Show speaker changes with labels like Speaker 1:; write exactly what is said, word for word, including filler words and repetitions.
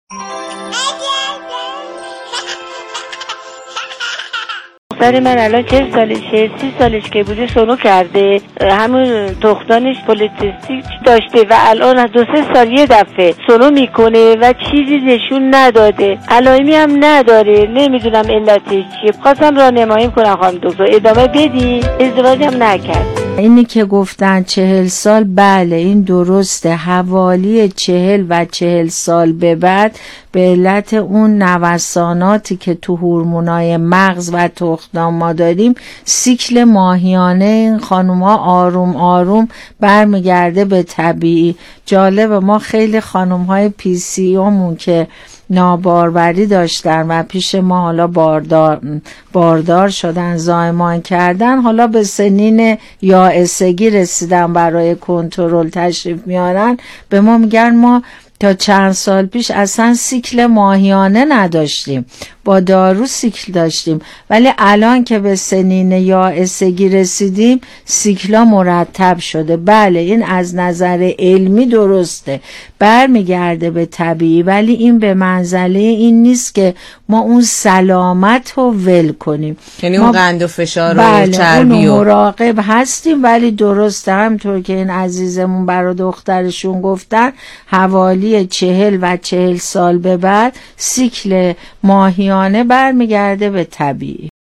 Speaker 1: دختر من الان چهل سالشه، سی سالش که بوده سونو کرده، همون تختانش پولیتستیک داشته و الان از دو سه سال یه دفعه سونو میکنه و چیزی نشون نداده، علائمی هم نداره، نمیدونم علتش چیه. خواستم راهنمایی کنم خانم دکتر، ادامه بدی؟ ازدواج هم نکرد.
Speaker 2: اینی که گفتن چهل سال، بله این درسته، حوالی چهل و چهل سال به بعد به علت اون نوساناتی که تو هورمونای مغز و تختان ما داریم، سیکل ماهیانه این خانوما آروم آروم برمیگرده به طبیعی. جالبه ما خیلی خانومهای پی سی اومون که ناباروری داشتن و پیش ما حالا باردار باردار شدن، زایمان کردن، حالا به سنین یائسگی رسیدن، برای کنترل تشریف میارن، به ما میگن ما تا چند سال پیش اصلا سیکل ماهیانه نداشتیم، با دارو سیکل داشتیم، ولی الان که به سنین یائسگی رسیدیم سیکلا مرتب شده. بله این از نظر علمی درسته، برمیگرده به طبیعی، ولی این به منزله این نیست که ما اون سلامت رو ول کنیم،
Speaker 3: یعنی اون قند و فشار
Speaker 2: بله
Speaker 3: و چربی
Speaker 2: و مراقب هستیم، ولی درسته همطور که این عزیزمون برای دخترشون گفتن، حوالی چهل و چهل سال به بعد سیکل ماهیانه برمیگرده به طبیعی.